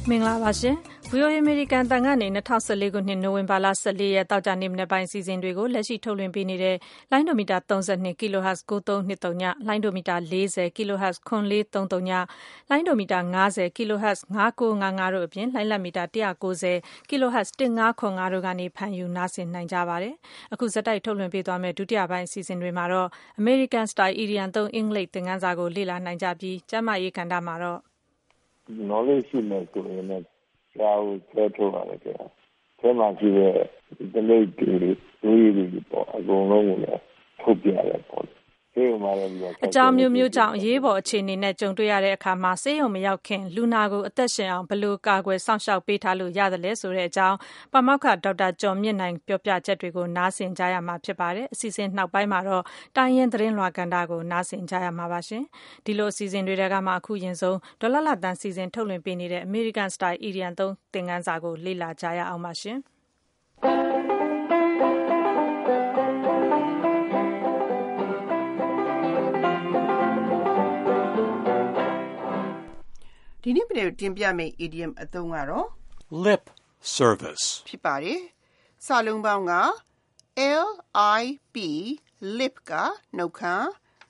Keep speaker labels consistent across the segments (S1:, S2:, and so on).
S1: မင်္ဂလာပါရှင်။ VOA American တန်ကနေ2014ခုနှစ်နိုဝင်ဘာလ14ရက်တောက်ကြနေ့မနေ့ပိုင်းစီစဉ်တွေကိုလက်ရှိထုတ်လွှင့်ပေးနေတဲ့လိုင်းဒိုမီတာ32 kHz 9323လိုင်းဒိုမီတာ40 kHz 9433လိုင်းဒိုမီတာ50 kHz 5955တို့အပြင်လိုင်းလက်မီတာ190 kHz 1505တို့ကနေဖန်ယူနားဆင်နိုင်ကြပါတယ်။အခုဇက်တိုက်ထုတ်လွှင့်ပေးသွားမယ့်ဒုတိယပိုင်းစီစဉ်တွေမှာတော့ American Style Idiom 3အင်္ဂလိပ်သင်ခန်းစာကိုလေ့လာနိုင်ကြပြီးကျမ်းမာရေးကဏ္ဍမှာတော့
S2: knowledge ရှိမယ်ဆိုရင်လည်းစာကိုဆွဲထုတ်ရတယ်ကြာ။အဲမှာရှိတဲ့ဒီလေးတွေပေါ့အကုန်လုံးကိုလည်းထုတ်ပြရတယ်ပေါ့။ဆေးရုံမှာလည်း
S1: အကြောင်းမျိုးမျိုးကြောင့်အရေးပေါ်အခြေအနေနဲ့ကြုံတွေ့ရတဲ့အခါမှာဆေးရုံမရောက်ခင်လူနာကိုအသက်ရှင်အောင်ဘယ်လိုကာကွယ်စောင့်ရှောက်ပေးထားလို့ရတယ်လဲဆိုတဲ့အကြောင်းပါမောက္ခဒေါက်တာကျော်မြင့်နိုင်ပြောပြချက်တွေကိုနားဆင်ကြရမှာဖြစ်ပါတယ်။အစီအစဉ်နောက်ပိုင်းမှာတော့တိုင်းရင်းသတင်းလွှာကဏ္ဍကိုနားဆင်ကြရမှာပါရှင်။ဒီလိုအစီအစဉ်တွေကမှအခုရင်ဆုံးဒေါ်လာလာတန်စီစဉ်ထုတ်လွှင့်ပေးနေတဲ့ American Style Idiom 3သင်ခန်းစာကိုလေ့လာကြရအောင်ပါရှင်။
S3: ဒီနေ့တင်ပြမယ့် idiom အသုံးကတော့
S4: lip service
S3: ဖြစ်ပါတယ်။စာလုံးပေါင်းက LIP lip ကနှုတ်ခမ်း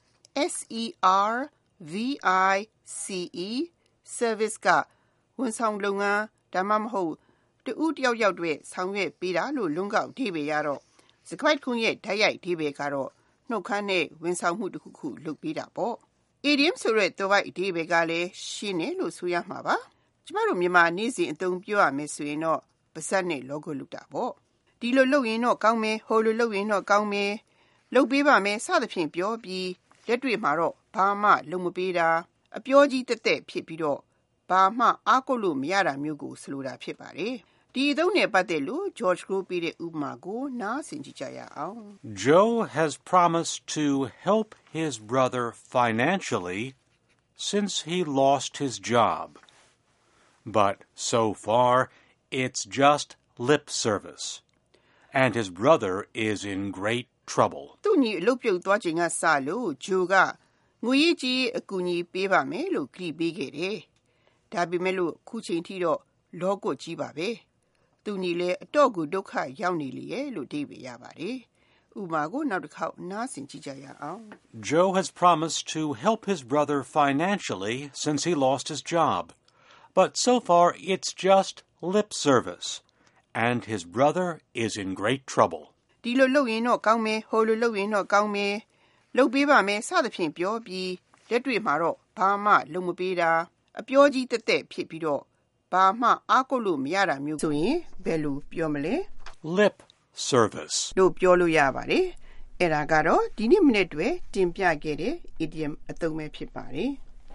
S3: SERVICE service ကဝန်ဆောင်လုပ်ငန်းဒါမှမဟုတ်တဦးတယောက်ယောက်တွေဆောင်ရွက်ပေးတာလို့လုံးကောက်အဓိပ္ပာယ်ရတော့စကားပိုက်ခွန်းရဲ့ဓာတ်ရိုက်အဓိပ္ပာယ်ကတော့နှုတ်ခမ်းနဲ့ဝန်ဆောင်မှုတစ်ခုခုလုပ်ပေးတာပေါ့idiom ဆိုတဲ့သွယ်ဝိုက်အဓိပ္ပာယ်ကလည်းရှင်းတယ်လို့ဆိုရမှာပါကျမတို့မြန်မာနေ့စဉ်အသုံးပြောရမယ်ဆိုရင်တော့ပါးစပ်နဲ့လောကလုပ်တာပေါ့ဒီလိုလုပ်ရင်တော့ကောင်းမယ်ဟိုလိုလုပ်ရင်တော့ကောင်းမယ်လုပ်ပေးပါမယ်စသဖြင့်ပြောပြီးလက်တွေ့မှာတော့ဘာမှလုပ်မပေးတာအပြောကြီးတက်တက်ဖြစ်ပြီးတော့ဘာမှအားကိုးလို့မရတာမျိုးကိုဆိုလိုတာဖြစ်ပါတယ်ဒီအသုံးနဲ့ပတ်သက်လို့ George Crow ပေးတဲ့ဥပမာကိုနားဆင်ကြည့်ကြရအောင်
S4: Joe has promised to help his brother financially since he lost his job. But so far, it's just lip service. And his brother is in great trouble.
S3: သူညီအလုပ်ပြုတ်သွားချိန်ကစလို့ Joe ကငွေကြီးအကူအညီပေးပါမယ်လို့ကတိပေးခဲ့တယ်။ဒါပေမဲ့လို့ခုချိန်ထိတော့လောကကြီးပါပဲ။သူညီလည်းအတော့ကိုဒုက္ခရောက်နေလေရဲ့လို့အဓိပ္ပာယ်ရပါတယ်။ဥပမာကိုနောက်တစ်ခေါက်နားဆင်ကြည့်ကြရအောင်
S4: Joe has promised to help his brother financially since he lost his job. But so far, it's just lip service. And his brother is in great trouble.
S3: ဒီလိုလုပ်ရင်တော့ကောင်းမယ်ဟိုလိုလုပ်ရင်တော့ကောင်းမယ်လုပ်ပေးပါမယ်စသဖြင့်ပြောပြီးလက်တွေ့မှာတော့ဘာမှလုပ်မပေးတာအပြောကြီးတက်တက်ဖြစ်ပြီးတော့ဘာမှအားကိုးလို့မရတာမျိုးဆိုရင်ဘယ်လိုပြောမလဲ
S4: Lip service
S3: လို့ပြောလို့ရပါတယ်အဲ့ဒါကတော့ဒီနေ့မိနစ်တွေတင်ပြခဲ့တဲ့ idiom အသုံးပဲဖြစ်ပါတယ်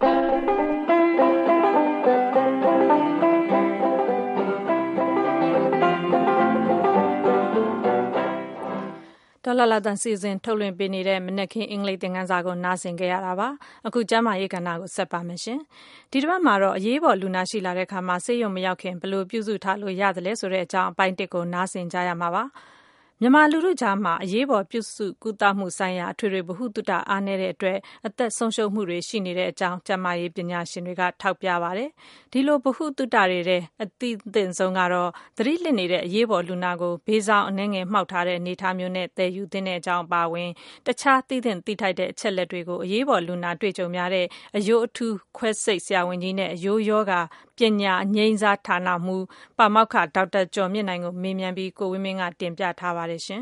S1: ဒေါ်လာလာတန်စီစဉ်ထုတ်လွှင့်ပေးနေတဲ့မနက်ခင်းအင်္ဂလိပ်သင်ခန်းစာကိုနားဆင်ကြရတာပါအခုကျမ်းမာရေးကဏ္ဍကိုဆက်ပါမယ်ရှင်ဒီတစ်ပတ်မှာတော့အရေးပေါ်လူနာရှိလာတဲ့အခါမှာဆေးရုံမရောက်ခင်ဘယ်လိုပြုစုထားလို့ရတယ်လဲဆိုတဲ့အကြောင်းအပိုင်း1ကိုနားဆင်ကြရမှာပါမြန်မာလူထုကြားမှာအရေးပေါ်ပြုစုကုသမှုဆိုင်ရာအထွေထွေဗဟုသုတအားနည်းတဲ့အတွက်အသက်ဆုံးရှုံးမှုတွေရှိနေတဲ့အကြောင်းကျန်းမာရေးပညာရှင်တွေကထောက်ပြပါတယ်။ဒီလိုဗဟုသုတတွေတဲ့အသိအသင့်ဆုံးကတော့သတိလစ်နေတဲ့အရေးပေါ်လူနာကိုဘေးဆောင်အနှဲငယ်မှောက်ထားတဲ့အနေအထားမျိုးနဲ့တည်ယူသင့်တဲ့အကြောင်းပါဝင်တခြားသိသင့်သိထိုက်တဲ့အချက်လက်တွေကိုအရေးပေါ်လူနာတွေ့ကြုံများတဲ့အယိုးအထူးခွဲစိတ်ဆရာဝန်ကြီးနဲ့အယိုးယောဂပညာအငြိမ်းစားဌာနမှပါမောက္ခဒေါက်တာကျော်မြင့်နိုင်ကိုမေးမြန်းပြီးကိုဝင်းမင်းကတင်ပြထားပါတယ်ရှင်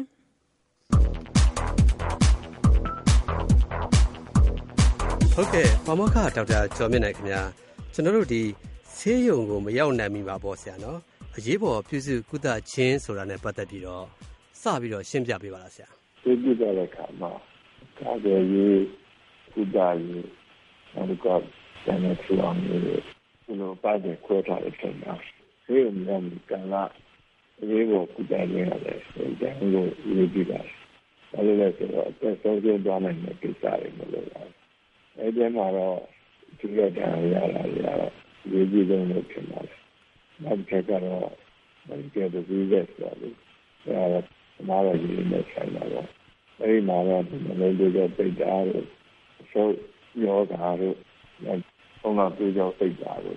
S5: ဟုတ်ကဲ့ပါမောက္ခဒေါက်တာကျော်မြင့်နိုင်ခင်ဗျာကျွန်တော်တို့ဒီဆေးရုံကိုမရောက်နိုင်မိပါပေါ့ဆရာနော်အရေးပေါ်ပြုစုကုသခြင်းဆိုတာနဲ့ပတ်သက်ပြီးတော့စပြီးတော့ရှင်းပြပေးပါလားဆရာ
S2: ဆေးကုသတဲ့အခါမှာကာကွယ်ရေးကုသရေးနောက်ကကျန်တဲ့ထူအောင်ရေးဒီလိုပါတယ်ခွဲထားတဲ့ချိန်မှာဆေးရုံမှာကလာအရေးပေါ်ကုသရေးရတယ်ဒါကိုရေးပြပါတယ်ဒါလည်းဆိုတော့အသက်ဆုံးရှုံးသွားနိုင်တဲ့ကိစ္စတွေမလို့ပါအဲဒီမှာတော့ဒီကတည်းကရလာရေးကြည့်ဆုံးလို့ဖြစ်ပါတယ်နောက်တစ်ခါကတော့ဒီကတည်းကဒီရက်ဆိုတော့မာရကြီးနဲ့ဆိုင်လာတော့အဲဒီမှာတော့ဒီလိုမျိုးပိတ်တာတို့ဆိုရောဂါတို့ဘုံလာပြေးကြောပိတ်တာတို့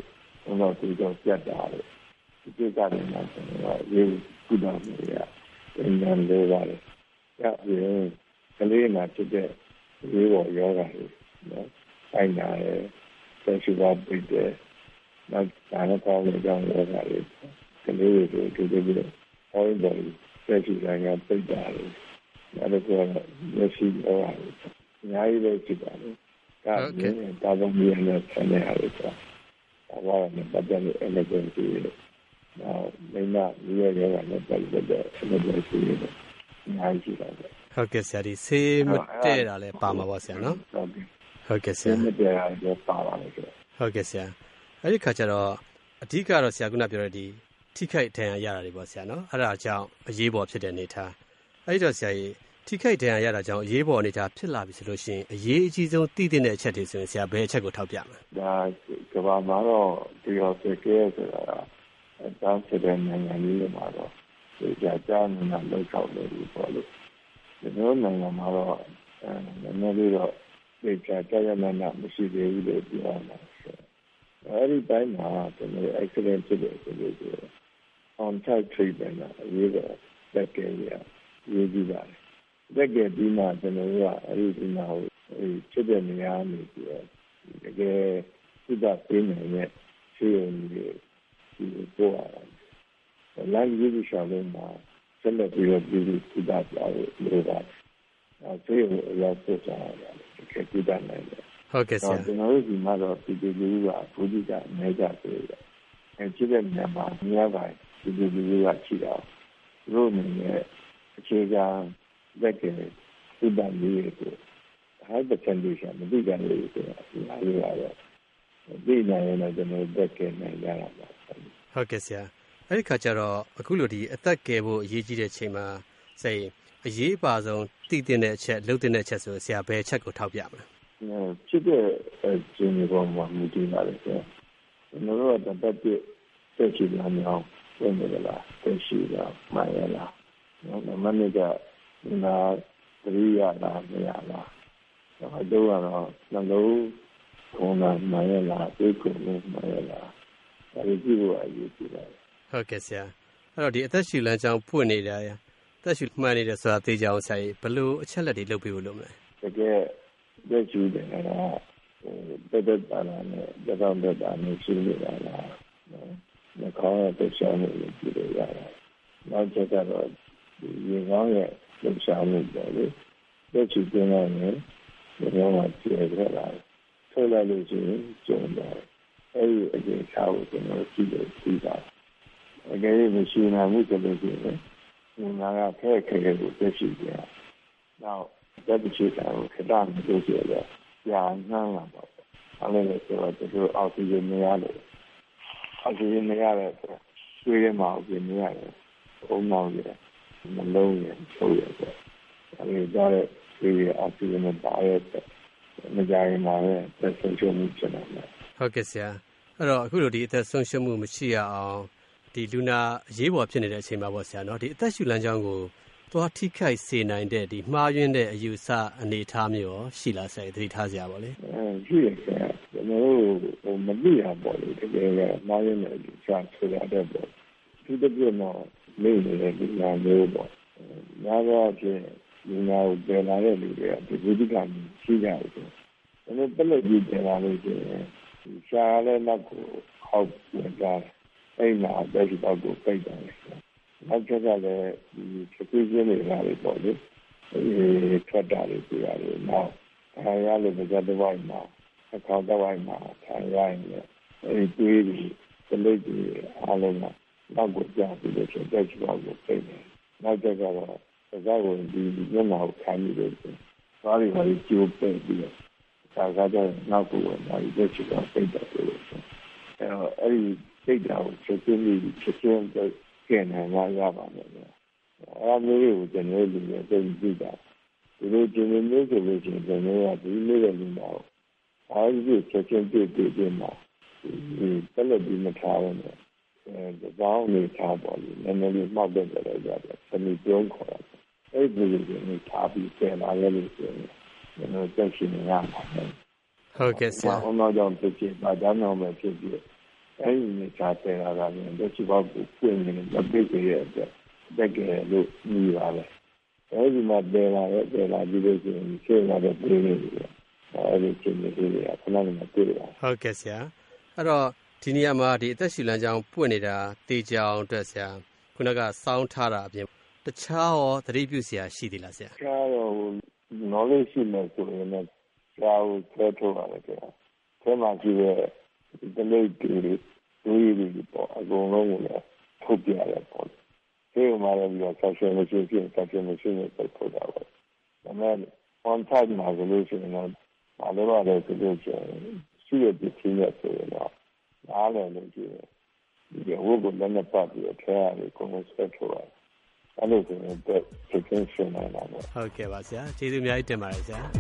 S2: တော့သူတော့ပြတ်တာလေဒီကိစ္စတွေမှာကျွန်တော်ရေးကုသမှုရအញ្ញံလေးပါတယ်။ဒါပြင်ကလေးမှာဖြစ်တဲ့ရေးပေါ်ယောဂတွေနော်ဆိုင်နာရဲ့ဆက်ရှိပါပိတ်တဲ့နောက်ဒါနဲ့ပေါင်းတဲ့ကြောင့်ယောဂတွေကလေးတွေကိုဒီလိုဟောင်းတယ်ဆက်ရှိတိုင်းကပိတ်တာလေနောက်တော့မျက်စိယောဂတွေအများကြီးပဲဖြစ်ပါလေ။ဒါပြင်ဒါတော့မြင်တဲ့ဆန်းနေရတယ်ဆိုတာ။ဘာလို့လဲပတ်သက်တဲ့ emergency နောက်မိမရဲ့ယောဂနဲ့ပတ်သက်တဲ့ emergency တွေအများကြီးရှိပါတယ်
S5: ။ဟုတ်ကဲ့ဆရာဒီဆေးမတည့်တာလည်းပါမှာပါဆရာနော်။ဟုတ်ကဲ့ဆရာ
S2: ဆေးမတည့်တာလည်းပါပါမယ်ဆရာ
S5: ။ဟုတ်ကဲ့ဆရာအဲ့ဒီခါကျတော့အဓိကတော့ဆရာကပြောတဲ့ဒီထိခိုက်ဒဏ်ရာရတာတွေပေါ့ဆရာနော်။အဲ့ဒါကြောင့်အရေးပေါ်ဖြစ်တဲ့အနေထား။အဲ့ဒီတော့ဆရာကြီးထိခိုက်ဒဏ်ရာရတာကြောင့်အရေးပေါ်အနေထားဖြစ်လာပြီဆိုလို့ရှိရင်အရေးအကြီးဆုံးသိတဲ့အချက်တွေဆိုရင်ဆရာဘယ်အချက်ကိုထောက်ပြမလဲ
S2: ။ဒါကဘာမှတော့ဒီတော့ကဲဆိုတာအတန်းဖြစ်တဲ့နိုင်ငံကြီးမှာတော့ဒီကြားနေတာလောက်တော့လို့ပြောလို့ဒီလိုနိုင်ငံမှာတော့နည်းနည်းလေးတော့ဒီကြားရမှန်းမရှိသေးဘူးလို့ပြောမှာအဲဒီတိုင်းမှာကျွန်တော် accident ဖြစ်တယ်ဆိုလို့ on site treatment အရေးပေါ်တက်ကယ်ရရေးကြည့်ပါတယ်တက်ကယ်ပြီးမှကျွန်တော်ကအဲဒီမှာဖြစ်တဲ့နေရာနေပြီးတော့တကယ်ကုသပေးနိုင်တဲ့ဆေးရုံကြီးဒီပို့ရတယ်လမ်းကြီးရှောင်းလုံးမှာဆက်လက်ပြီးတော့ပြည်သူကုသပြလို့ပါတယ်ဆေးရုံအရောက်ပို့ကြရတယ်တကယ်ကုသနိုင်တယ်
S5: ဟုတ်ကဲ့ဆရာ
S2: ကျွန်တော်တို့ဒီမှာတော့ပြည်သူလူထုကဘုဒ္ဓကအများကြီးပြေးတယ်ဖြစ်တဲ့နေရာမှာအများပိုင်းပြည်သူလူထုကရှိတော့သူတို့အနေနဲ့အခြေခံလက်ကယ်ကုသရေးကို high condition မသိကြလို့ဆိုတာဒီအားရတော့ဒီနိုင်ရင်တော့ကျွန်တော်လက်ကယ်နိုင်ကြတာပါ
S5: ဟုတ်ကဲ့ဆရာအဲ့ဒီခါကျတော့အခုလိုဒီအသက်ကယ်ဖို့အရေးကြီးတဲ့ချိန်မှာစိတ်အရေးပါဆုံးတည်တဲ့အချက်လှုပ်တဲ့အချက်ဆိုဆရာဘယ်အချက်ကိုထောက်ပြမလဲ
S2: ဖြစ်တဲ့ခြေနေပေါ်မှာမူတည်ပါတယ်ဆရာကျွန်တော်တို့ကတပတ်တက်ရှိလာမြောင်းဝင်နေလားတက်ရှိလာမှရလားမနစ်ကနာသတိရလားမရလားတော့ကတော့နှလုံးခုံးမှရလားသိကုမှရလားအဲဒီကြည့်ဖို့အရေးကြီးပါတယ်
S5: ဟုတ်ကဲ့ဆရာအဲ့တော့ဒီအသက်ရှူလမ်းကြောင်းဖွင့်နေတာသက်ရှူမှန်နေတယ်ဆိုတာသိကြအောင်ဆရာကြီးဘယ်လိုအချက်လက်တွေလုပ်ပေးဖို့လုပ်မလဲ
S2: တကယ်လက်ရှူတယ်ကတော့တက်တာနဲ့တက်တာနဲ့ရှူနေတာလားနှာခေါင်းရဲ့တက်ရှားမှုကိုကြည့်လို့ရတယ်နောက်ချက်ကတော့ဒီရေကောင်းရဲ့တက်ရှားမှုပေါ့လေလက်ရှူကျင်းလိုက်ရင်ဒီကောင်ကကျေခဲ့လာထွက်လာလို့ရှိရင်ကျုံတယ်အဲဒီအကျဉ်းချဖို့ကျွန်တော်ကြည့်လို့ပြီးတာအကယ်၍မရှိနိုင်ဘူးဆိုလို့ရှိရင်ငါကဖဲ့ခဲကိုတက်ရှိကြနောက်တက်ရှိတာကိုခဏမလို့ရှိရကြာနှမ်းလာပါအဲ့လိုဆိုတော့သူအောက်ဆီဂျင်မရတယ်အောက်ဆီဂျင်မရတဲ့ဆွေးရမှာအောက်ဆီဂျင်မရတယ်အုံနောက်ရမလုံးရဆိုရတဲ့အဲ့ဒီကြားတဲ့ဆွေးရအောက်ဆီဂျင်မပါရတဲ့မကြရင်မှာပဲသက်ဆုံးရှုံးမှုဖြစ်နေတယ်
S5: ဟုတ်ကဲ့ဆရာအဲ့တော့အခုလိုဒီအသက်ဆုံးရှုံးမှုမရှိရအောင်ဒီလူနာအရေးပေါ်ဖြစ်နေတဲ့အချိန်မှာပေါ့ဆရာနော်ဒီအသက်ရှူလမ်းကြောင်းကိုသွားထိခိုက်စေနိုင်တဲ့ဒီမှားယွင်းတဲ့အယူဆအနေအထားမျိုးရောရှိလားဆရာသတိထားစရာပေါ့လေ
S2: ရှိရဆရာကျွန်တော်တို့မသိရပေါ့လေတကယ်ကမှားယွင်းတဲ့အယူဆဆိုရတဲ့ပေါ့ဒီတပြည့်တော့နေနေတဲ့လူနာမျိုးပေါ့ညာတော့ပြင်လူနာကိုပြန်လာတဲ့လူတွေကဒီဝိဒကရှိကြတယ်ကျွန်တော်ပြည့်ပြီးပြန်လာလို့ရှိရင်ရှားလည်းနောက်ကိုဟောက်ဝင်ကြတယ်အဲ့မှာတက်ရှိတော့ကိုပိတ်တယ်နောက်ကျတော့လည်းဒီဖြစ်ပြနေလာတယ်ပေါ့လေထွက်တာတွေပြရတယ်နောက်ခံရလို့ကြတဲ့ဘဝမှာအခါတော့ဘဝမှာခံရရင်အဲ့ဒီတွေးပြီးစလိတ်တွေအားလုံးကနောက်ကိုကြာပြီးတော့တက်ရှိတော့ကိုပိတ်တယ်နောက်ကျတော့စကားကိုဒီမျက်နှာကိုခံပြီးတော့ဘာတွေကျိုးပိတ်ပြီးတော့ဒါကြတော့နောက်ကိုဒီတက်ရှိတော့ပိတ်တယ်လို့အဲ့ဒီစိတ်ဓာတ်ကိုချက်ချင်းကျန်နေမှာရပါမယ်။အားမျိုးကိုကျွန်တော်လူတွေသိကြည့်တာဒီလိုကျင်းနေလို့ဆိုလို့ရှိရင်ကျွန်တော်ကဒီလိုတဲ့လူမျိုးအားကြီးချက်ချင်းတွေ့မှာဒီတက်လက်ပြီးမထားဘူး။ဒီဘောင်းနေထားပါလိမ့်နည်းနည်းလေးမှောက်တဲ့ကြတယ်။စနေကျုံးခေါ်တာ။အဲ့ဒီလိုမျိုးထားပြီးပြန်လာရလို့ဆိုရင်ကျွန်တော်တက်ရှိနေရမှာ
S5: ။ဟုတ်ကဲ့ဆရာ
S2: ။ဘာမှကြောင့်ဖြစ်ဖြစ်ဘာကြောင့်မှဖြစ်ဖြစ်အဲဒီနေစားတယ်လာတာလည်းဒီဘောက်ကိုပွင့်နေမပိတ်ကြရဲ့အတွက်တက်ကယ်လို့ညီပါပဲအဲဒီမှာတယ်လာပြီးလို့ရှိရင်ရှင်းလာတဲ့ပြည်နေတယ်အဲဒီချင်းတွေခဏနေတွေ့တယ်
S5: ဟုတ်ကဲ့ဆရာအဲ့တော့ဒီနေရာမှာဒီအသက်ရှူလမ်းကြောင်းပွင့်နေတာတေချောင်အတွက်ဆရာခုနကစောင်းထားတာအပြင်တခြားရောသတိပြုစရာရှိသေးလားဆရာ
S2: တခြားတော့ knowledge ရှိနေဆိုရင်လည်းဆရာကိုဆွဲထုတ်ရတယ်ဆရာဆဲမှာရှိတဲ့ဒီနေ့ဒီပေါ့အကုန်လုံးကိုလည်းထုတ်ပြရတယ်ပေါ့ဒီမှာလည်းပြီးတော့ social machine နဲ့ထုတ်တာပါဒါမဲ့ on time မှာလို့ရှိရင်တော့ဘာလို့လဲဆိုတော့ရှိရတဲ့ပြည်နယ်ဆိုရင်တော့အားလည်းလို့ရှိရင်ဒီဝုတ်ကိုလည်းမပတ်ပြီးထဲရတယ်ကိုယ်ကိုဆွဲထုတ်ရတယ်အဲ့လိုဆိုရင်တော့ချက်ချင်းရှင်းနိုင်တာပေါ့
S5: ဟုတ်ကဲ့ပါဆရာကျေးဇူးအများကြီးတင်ပါတယ်ဆရာ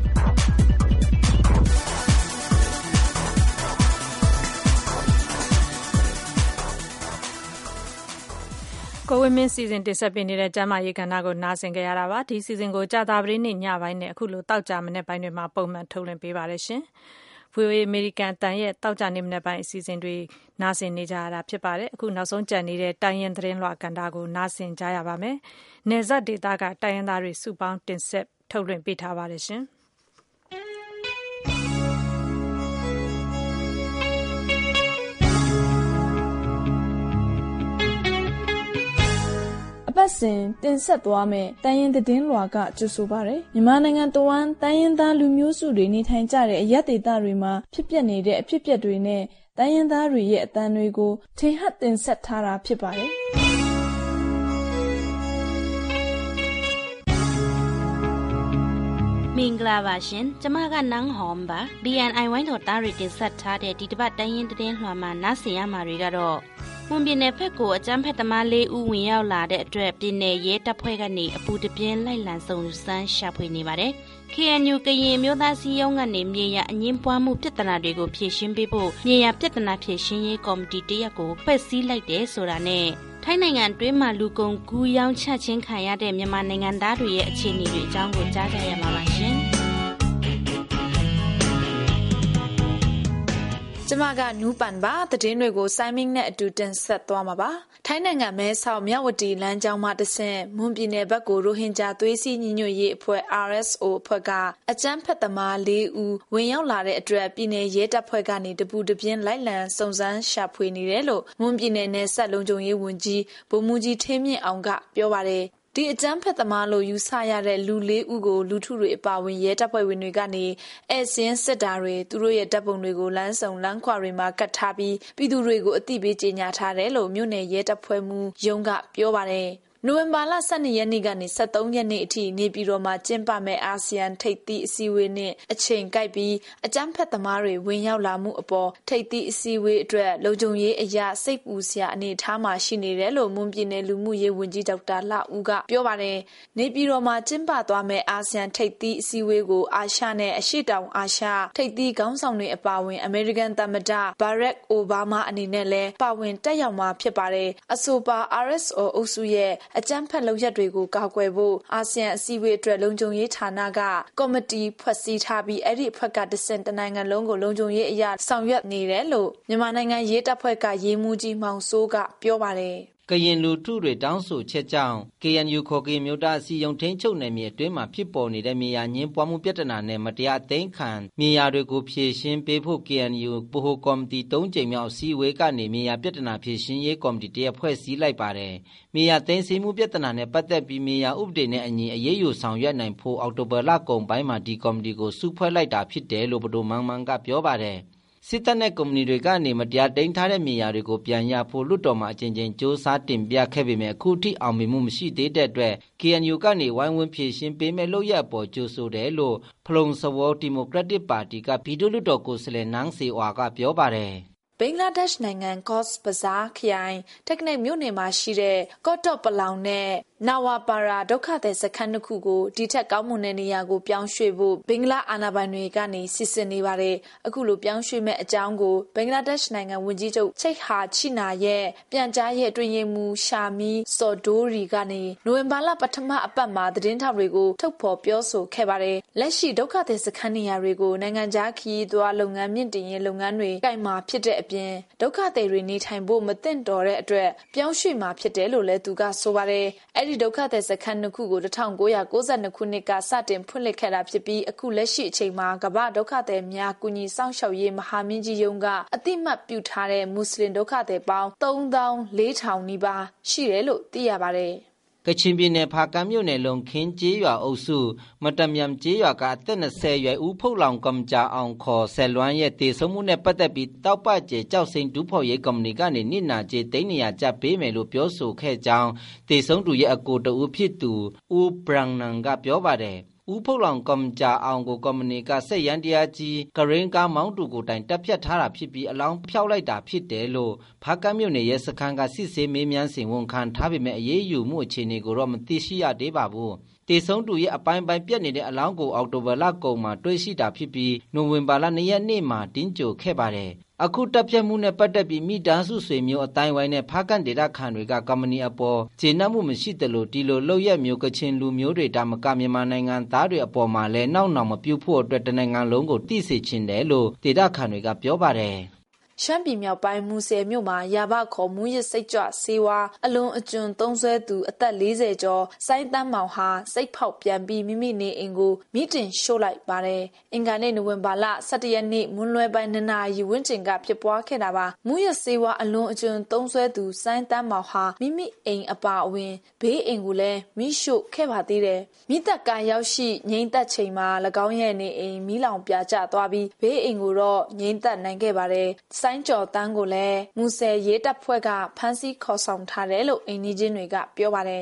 S1: ကိုဝင်းမင်းစီစဉ်တင်ဆက်ပေးနေတဲ့ကျမ်းမာရေးကဏ္ဍကိုနားဆင်ကြရတာပါဒီစီစဉ်ကိုကြာသပတေးနေ့ညပိုင်းနဲ့အခုလိုတောက်ကြမနေ့ပိုင်းတွေမှာပုံမှန်ထုတ်လွှင့်ပေးပါတယ်ရှင်VOA American တန်ရဲ့တောက်ကြနေမနေ့ပိုင်းအစီအစဉ်တွေနားဆင်နေကြရတာဖြစ်ပါတယ်အခုနောက်ဆုံးကြံနေတဲ့တိုင်းရင်သတင်းလွှာကဏ္ဍကိုနားဆင်ကြရပါမယ်နယ်စပ်ဒေသကတိုင်းရင်းသားတွေစုပေါင်းတင်ဆက်ထုတ်လွှင့်ပေးထားပါတယ်ရှင်
S6: အပတ်စဉ်တင်ဆက်သွားမယ်တိုင်းရင်သတင်းလွှာကကြိုဆိုပါရယ်မြန်မာနိုင်ငံတဝန်းတိုင်းရင်သားလူမျိုးစုတွေနေထိုင်ကြတဲ့အရပ်ဒေသတွေမှာဖြစ်ပျက်နေတဲ့အဖြစ်အပျက်တွေနဲ့တိုင်းရင်သားတွေရဲ့အသံတွေကိုထင်ဟပ်တင်ဆက်ထားတာဖြစ်ပါတယ်
S7: မင်္ဂလာပါရှင်ကျမကနန်းဟောမ်ပါ BNI ဝိုင်းတော်သားတွေတင်ဆက်ထားတဲ့ဒီတစ်ပတ်တိုင်းရင်သတင်းလွှာမှာနားဆင်ရမှာတွေကတော့မွန်ပြည်နယ်ဘက်ကိုအကြမ်းဖက်သမား၄ဦးဝင်ရောက်လာတဲ့အတွက်ပြည်နယ်ရဲတပ်ဖွဲ့ကနေအပူတပြင်းလိုက်လံစုံစမ်းရှာဖွေနေပါတယ်။ KNU ကရင်မျိုးသားစည်းရုံးကနေမြေယာအငင်းပွားမှုပြဿနာတွေကိုဖြေရှင်းပေးဖို့မြေယာပြဿနာဖြေရှင်းရေးကော်မတီတရက်ကိုဖွဲ့စည်းလိုက်တယ်ဆိုတာနဲ့ထိုင်းနိုင်ငံတွင်းမှာလူကုန်ကူးရောင်းချခြင်းခံရတဲ့မြန်မာနိုင်ငံသားတွေရဲ့အခြေအနေတွေအကြောင်းကိုကြားကြရမှာပါရှင်။
S6: ကျမကနူးပန်ပါသတင်းတွေကိုစိုင်းမင်းနဲ့အတူတင်ဆက်သွားမှာပါထိုင်းနိုင်ငံမဲဆောက်မြဝတီလမ်းကြောင်းမှာတဆင့်မွန်ပြည်နယ်ဘက်ကိုရိုဟင်ဂျာသွေးစည်းညီညွတ်ရေးအဖွဲ့ RSO အဖွဲ့ကအကြမ်းဖက်သမား၄ဦးဝင်ရောက်လာတဲ့အတွက်ပြည်နယ်ရဲတပ်ဖွဲ့ကနေတပူတပြင်းလိုက်လံစုံစမ်းရှာဖွေနေတယ်လို့မွန်ပြည်နယ်နယ်စပ်လုံခြုံရေးဝန်ကြီးဗိုလ်မှူးကြီးထင်းမြင့်အောင်ကပြောပါတယ်ဒီအကြမ်းဖက်သမားလို့ယူဆရတဲ့လူ၄ဦးကိုလူထုတွေအပါဝင်ရဲတပ်ဖွဲ့ဝင်တွေကနေအဲစင်းစစ်တာတွေသူတို့ရဲ့တပ်ပုံတွေကိုလမ်းဆောင်လမ်းခွာတွေမှာကတ်ထားပြီးပြည်သူတွေကိုအသိပေးကြေညာထားတယ်လို့မြို့နယ်ရဲတပ်ဖွဲ့မှူးရုံးကပြောပါတယ်နိုဝင်ဘာလ12ရက်နေ့ကနေ23ရက်နေ့အထိနေပြည်တော်မှာကျင်းပမဲ့အာဆီယံထိပ်သီးအစည်းအဝေးနဲ့အချိန်ကိုက်ပြီးအကြမ်းဖက်သမားတွေဝင်ရောက်လာမှုအပေါ်ထိပ်သီးအစည်းအဝေးအတွက်လုံခြုံရေးအရာစိတ်ပူစရာအနေအထားမှာရှိနေတယ်လို့မွန်ပြည်နယ်လူမှုရေးဝန်ကြီးဒေါက်တာလှဦးကပြောပါတယ်နေပြည်တော်မှာကျင်းပသွားမဲ့အာဆီယံထိပ်သီးအစည်းအဝေးကိုအာရှနဲ့အရှေ့တောင်အာရှထိပ်သီးခေါင်းဆောင်တွေအပါအဝင်အမေရိကန်သမ္မတဘာရက်အိုဘားမားအနေနဲ့လည်းပါဝင်တက်ရောက်မှာဖြစ်ပါတယ်အဆိုပါ RSO အုပ်စုရဲ့အကြမ်းဖက်လုပ်ရက်တွေကိုကာကွယ်ဖို့အာဆီယံအစည်းအဝေးအတွက်လုံခြုံရေးဌာနကကော်မတီဖွဲ့စည်းထားပြီးအဲ့ဒီအဖွဲ့ကတဆင့်တနိုင်ငံလုံးကိုလုံခြုံရေးအရာဆောင်ရွက်နေတယ်လို့မြန်မာနိုင်ငံရေးတပ်ဖွဲ့ကရေးမှူးကြီးမောင်စိုးကပြောပါတယ်
S8: ကရင်လူထုတွေတောင်းဆိုချက်ကြောင့် KNU ခေါ်ကရင်မျိုးသားအစည်းအရုံးထိန်းချုပ်နယ်မြေအတွင်းမှာဖြစ်ပေါ်နေတဲ့မြေယာညှင်းပွားမှုပြဿနာနဲ့မတရားသိမ်းခံမြေယာတွေကိုဖြေရှင်းပေးဖို့ KNU ဗဟိုကော်မတီ3ကြိမ်မြောက်အစည်းအဝေးကနေမြေယာပြဿနာဖြေရှင်းရေးကော်မတီတရက်ဖွဲ့စည်းလိုက်ပါတယ်။မြေယာသိမ်းဆည်းမှုပြဿနာနဲ့ပတ်သက်ပြီးမြေယာဥပဒေနဲ့အညီအရေးယူဆောင်ရွက်နိုင်ဖို့အောက်တိုဘာလကုန်ပိုင်းမှာဒီကော်မတီကိုစုဖွဲ့လိုက်တာဖြစ်တယ်လို့ဗဒိုမန်းမန်းကပြောပါတယ်။စစ်တပ်နဲ့ကုမ္ပဏီတွေကနေမတရားသိမ်းထားတဲ့မြေယာတွေကိုပြန်ရဖို့လွှတ်တော်မှာအကြိမ်ကြိမ်စ조사တင်ပြခဲ့ပေမဲ့အခုထိအောင်မြင်မှုမရှိသေးတဲ့အတွက် KNU ကနေဝိုင်းဝန်းဖြည့်ရှင်းပေးမဲ့လုပ်ရအပေါ်ကြိုဆိုတယ်လို့ဖလုံစဝေါ်ဒီမိုကရက်တစ်ပါတီကပြည်သူ့လွှတ်တော်ကိုယ်စားလှယ်နန်းစီဝါကပြောပါတယ်
S6: ဘင်္ဂလားဒေ့ရှ်နိုင်ငံကော့စ်ဘဇားခရိုင်တက်နစ်မြို့နယ်မှာရှိတဲ့ကော့တော့ပလောင်နဲ့နာဝါပါရာဒုက္ခသည်စခန်းတစ်ခုကိုဒီထက်ကောင်းမွန်တဲ့နေရာကိုပြောင်းရွှေ့ဖို့ဘင်္ဂလားအာဏာပိုင်တွေကနေစီစဉ်နေပါတယ်အခုလိုပြောင်းရွှေ့မဲ့အကြောင်းကိုဘင်္ဂလားဒေ့ရှ်နိုင်ငံဝန်ကြီးချုပ်ချိတ်ဟာချိနာရဲ့ပြန်ကြားရေးအတွင်းရေးမှူးရှာမီစော်ဒိုရီကနေနိုဝင်ဘာလပထမအပတ်မှာသတင်းထောက်တွေကိုထုတ်ဖော်ပြောဆိုခဲ့ပါတယ်လက်ရှိဒုက္ခသည်စခန်းနေရာတွေကိုနိုင်ငံခြားခရီးသွားလုပ်ငန်းမြင့်တင်ရေးလုပ်ငန်းတွေကိုင်မှာဖြစ်တဲ့အပြင်ဒုက္ခသည်တွေနေထိုင်ဖို့မသင့်တော်တဲ့အတွက်ပြောင်းရွှေ့မှာဖြစ်တယ်လို့လည်းသူကဆိုပါတယ်အဲ့ဒီဒုက္ခသည်စခန်းနှစ်ခုကို1992ခုနှစ်ကစတင်ဖွင့်လှစ်ခဲ့တာဖြစ်ပြီးအခုလက်ရှိအချိန်မှာကမ္ဘာဒုက္ခသည်များကူညီစောင့်ရှောက်ရေးမဟာမင်းကြီးရုံးကအတိမတ်ပြုထားတဲ့မွတ်စလင်ဒုက္ခသည်ပေါင်း34,000နီးပါးရှိတယ်လို့သိရပါတယ်
S8: ကချင်ပြည်နယ်ဖားကန့်မြို့နယ်လုံခင်းကျေးရွာအုပ်စုမတမြမ်ကျေးရွာကအသက်20ရွယ်ဦးဖုတ်လောင်ကမ်ဂျာအောင်ခေါ်ဆယ်လွမ်းရဲ့တည်ဆုံမှုနဲ့ပတ်သက်ပြီးတောက်ပကျဲကြောက်စိန်ဒူးဖော်ရေးကုမ္ပဏီကနေနစ်နာကျေးသိန်း200ကျပ်ပေးမယ်လို့ပြောဆိုခဲ့ကြောင်းတည်ဆုံသူရဲ့အကိုတဦးဖြစ်သူဦးဘရန်နန်ကပြောပါတယ်ဦးဖုတ်လောင်ကမ်ဂျာအောင်ကိုကုမ္ပဏီကစက်ရန်တရားကြီးဂရင်းကားမောင်းတူကိုတိုင်တက်ဖြတ်ထားတာဖြစ်ပြီးအလောင်းဖျောက်လိုက်တာဖြစ်တယ်လို့ဖားကန့်မြို့နယ်ရဲစခန်းကစစ်ဆေးမေးမြန်းစဉ်ဝန်ခံထားပေမဲ့အရေးယူမှုအခြေအနေကိုတော့မသိရှိရသေးပါဘူးတေဆုံးသူရဲ့အပိုင်းပိုင်းပြက်နေတဲ့အလောင်းကိုအောက်တိုဘာလကုန်မှာတွေ့ရှိတာဖြစ်ပြီးနိုဝင်ဘာလ2ရက်နေ့မှာတင်းကြိုခဲ့ပါတယ်အခုတပ်ဖြတ်မှုနဲ့ပတ်သက်ပြီးမိသားစုဆွေမျိုးအတိုင်းဝိုင်းနဲ့ဖားကန့်ဒေသခံတွေကကုမ္ပဏီအပေါ်ခြေနှက်မှုမရှိတယ်လို့ဒီလိုလောက်ရက်မျိုးကချင်လူမျိုးတွေဒါမကမြန်မာနိုင်ငံသားတွေအပေါ်မှာလည်းနောက်နောက်မပြုတ်ဖို့အတွက်တနိုင်ငံလုံးကိုသိစေချင်တယ်လို့ဒေသခံတွေကပြောပါတယ်
S6: ရှမ်းပြည်မြောက်ပိုင်းမူဆယ်မြို့မှာရာဘခေါ်မူရစ်စိတ်ကြွဆေးဝါးအလွန်အကျွံသုံးစွဲသူအသက်40ကျော်စိုင်းတန်းမောင်ဟာစိတ်ဖောက်ပြန်ပြီးမိမိနေအိမ်ကိုမိတင်ရှို့လိုက်ပါတယ်။အင်္ဂါနေ့နိုဝင်ဘာလ17ရက်နေ့မွန်းလွဲပိုင်း2နာရီဝန်းကျင်ကဖြစ်ပွားခဲ့တာပါ။မူရစ်ဆေးဝါးအလွန်အကျွံသုံးစွဲသူစိုင်းတန်းမောင်ဟာမိမိအိမ်အပါအဝင်ဘေးအိမ်ကိုလည်းမိရှို့ခဲ့ပါသေးတယ်။မိသက်ကာရောက်ရှိငိမ့်သက်ချိန်မှာ၎င်းရဲ့နေအိမ်မီးလောင်ပြာကျသွားပြီးဘေးအိမ်ကိုတော့ငိမ့်သက်နိုင်ခဲ့ပါတယ်။စိုင်းကျော်တန်းကိုလည်းမူဆယ်ရေးတပ်ဖွဲ့ကဖမ်းဆီးခေါ်ဆောင်ထားတယ်လို့အိမ်နီးချင်းတွေကပြောပါတယ်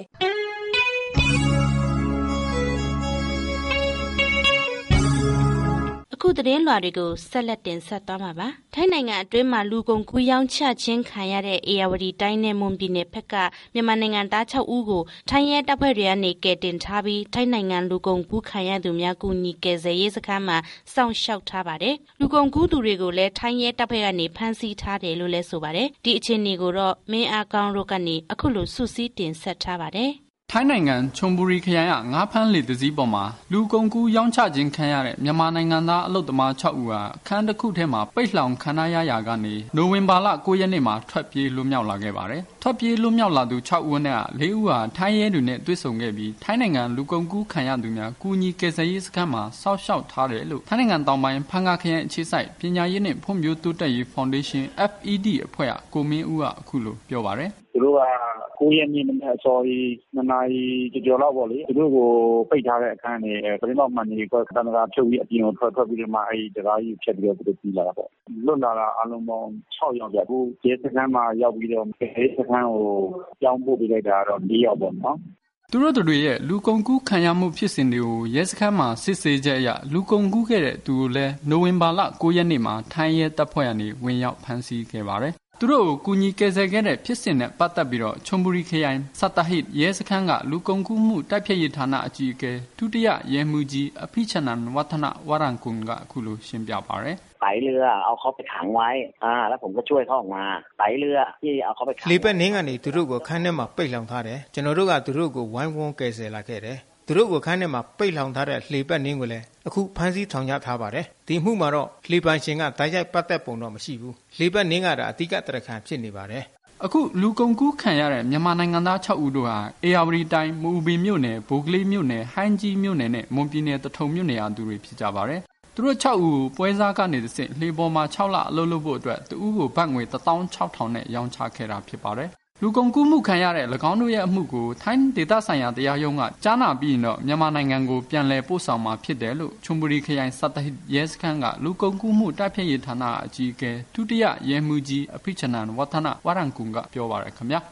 S7: အခုသတင်းလွှာတွေကိုဆက်လက်တင်ဆက်သွားမှာပါထိုင်းနိုင်ငံအတွင်းမှာလူကုန်ကူးရောင်းချခြင်းခံရတဲ့အေရဝတီတိုင်းနဲ့မွန်ပြည်နယ်ဘက်ကမြန်မာနိုင်ငံသား6ဦးကိုထိုင်းရဲတပ်ဖွဲ့တွေကနေကယ်တင်ထားပြီးထိုင်းနိုင်ငံလူကုန်ကူးခံရသူများကူညီကယ်ဆယ်ရေးစခန်းမှာစောင့်ရှောက်ထားပါတယ်လူကုန်ကူးသူတွေကိုလည်းထိုင်းရဲတပ်ဖွဲ့ကနေဖမ်းဆီးထားတယ်လို့လည်းဆိုပါတယ်ဒီအခြေအနေကိုတော့မင်းအားကောင်းတို့ကနေအခုလိုစုစည်းတင်ဆက်ထားပါတယ်
S9: ထိုင်းနိုင်ငံချုံဘူရီခရိုင်ကငါးဖမ်းလေတစည်းပေါ်မှာလူကုန်ကူးရောင်းချခြင်းခံရတဲ့မြန်မာနိုင်ငံသားအလုပ်သမား6ဦးဟာအခန်းတစ်ခုထဲမှာပိတ်လှောင်ခံရရာကနေနိုဝင်ဘာလ9ရက်နေ့မှာထွက်ပြေးလွတ်မြောက်လာခဲ့ပါတယ်။ထွက်ပြေးလွတ်မြောက်လာသူ6ဦးနဲ့4ဦးဟာထိုင်းရဲတွေနဲ့တွေ့ဆုံခဲ့ပြီးထိုင်းနိုင်ငံလူကုန်ကူးခံရသူများကူညီကယ်ဆယ်ရေးစခန်းမှာစောင့်ရှောက်ထားတယ်လို့ထိုင်းနိုင်ငံတောင်ပိုင်းဖန်ငါခရိုင်အခြေစိုက်ပညာရေးနဲ့ဖွံ့ဖြိုးတိုးတက်ရေးဖောင်ဒေးရှင်း FED အဖွဲ့ကကိုမင်းဦးကအခုလိုပြောပါတယ်
S2: ။သူတို့က9ရက်နေ့မနေ့အစောကြီး2နာရီကျော်လောက်ပေါ့လေသူတို့ကိုပိတ်ထားတဲ့အခန်းတွေပရိမောက်မှန်တွေကတန်တရာဖြုတ်ပြီးအပြင်ကိုထွက်ပြီးတော့မှအဲဒီတကားကြီးဖြတ်ပြီးတော့သူတို့ပြီးလာတာပေါ့လွတ်လာတာအလုံးပေါင်း6ယောက်ပြအခုရဲစခန်းမှာရောက်ပြီးတော့ရဲစခန်းကိုကြောင်းပို့ပေးလိုက်တာတော့4ယောက်ပေါ့နော်
S9: သူတို့တွေရဲ့လူကုန်ကူးခံရမှုဖြစ်စဉ်တွေကိုရဲစခန်းမှာစစ်ဆေးချက်အရလူကုန်ကူးခဲ့တဲ့သူကိုလည်းနိုဝင်ဘာလ9ရက်နေ့မှာထိုင်းရဲတပ်ဖွဲ့ကနေဝင်ရောက်ဖမ်းဆီးခဲ့ပါတယ်သူတို့ကိုကူညီကယ်ဆယ်ခဲ့တဲ့ဖြစ်စဉ်နဲ့ပတ်သက်ပြီးတော့ချုံဘူရီခရိုင်စတဟိတ်ရဲစခန်းကလူကုန်ကူးမှုတိုက်ဖျက်ရေးဌာနအကြီးအကဲဒုတိယရဲမှူးကြီးအဖိချနန်ဝฒနဝရန်ကွန်ကအခုလိုရှင်းပြပါတယ်
S10: ไตเรือเอาเขาไปขังไว้แล้วผมก็ช่วยเขาออกมาไตเรือที่เอาเขาไปขัง
S11: လေပတ်နင်းကနေသူတို့ကိုခန်းထဲမှာပိတ်လှောင်ထားတယ်ကျွန်တော်တို့ကသူတို့ကိုဝိုင်းဝန်းကယ်ဆယ်လာခဲ့တယ်သူတို့ကိုခန်းထဲမှာပိတ်လှောင်ထားတဲ့လေပတ်နင်းကိုလည်းအခုဖမ်းဆီးထောင်ချထားပါတယ်ဒီမှုမှာတော့လေပန်ရှင်ကတိုက်ရိုက်ပတ်သက်ပုံတော့မရှိဘူးလေပတ်နင်းကတော့အတိကတရခံဖြစ်နေပါတယ်
S9: အခုလူကုန်ကူးခံရတဲ့မြန်မာနိုင်ငံသား6ဦးတို့ဟာအေယာဝတီတိုင်းမူဘီမြို့နယ်ဘိုကလေးမြို့နယ်ဟိုင်းကြီးမြို့နယ်နဲ့မွန်ပြည်နယ်တထုံမြို့နယ်အတူတွေဖြစ်ကြပါတယ်သူတို့6ဦးပွဲစားကနေတစ်ဆင့်လေပေါ်မှာ6လအလုပ်လုပ်ဖို့အတွက်တူဦးကိုဘတ်ငွေ16000နဲ့ရောင်းချခဲ့တာဖြစ်ပါတယ်လူကုန်ကူးမှုခံရတဲ့၎င်းတို့ရဲ့အမှုကိုထိုင်းဒေသဆိုင်ရာတရားရုံးကကြားနာပြီးတော့မြန်မာနိုင်ငံကိုပြန်လည်ပို့ဆောင်မှာဖြစ်တယ်လို့ချုံဘူရီခရိုင်စတဟိတ်ရဲစခန်းကလူကုန်ကူးမှုတိုက်ဖျက်ရေးဌာနအကြီးအကဲဒုတိယရဲမှူးကြီးအဖိချနန်ဝฒနဝရန်ကွန်ကပြောပါရခင်ဗျာ